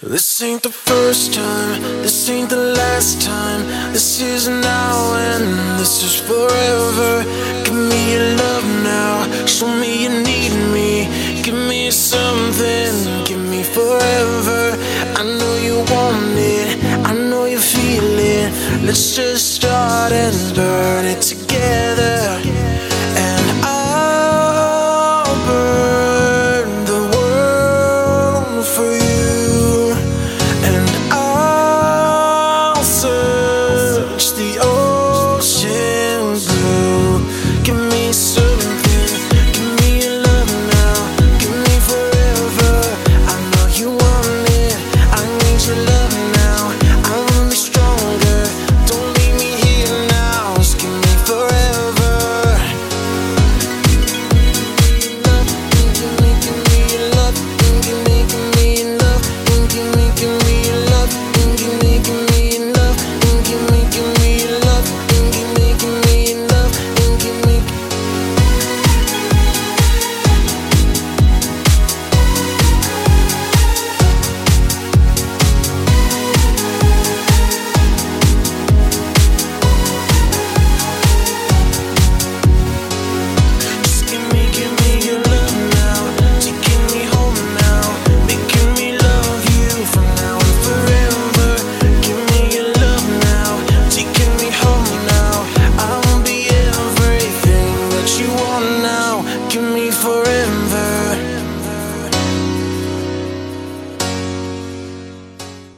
This ain't the first time, this ain't the last time. This is now and this is forever. Give me your love now, show me you need me. Give me something, give me forever. I know you want it, I know you feel it. Let's just start and burn it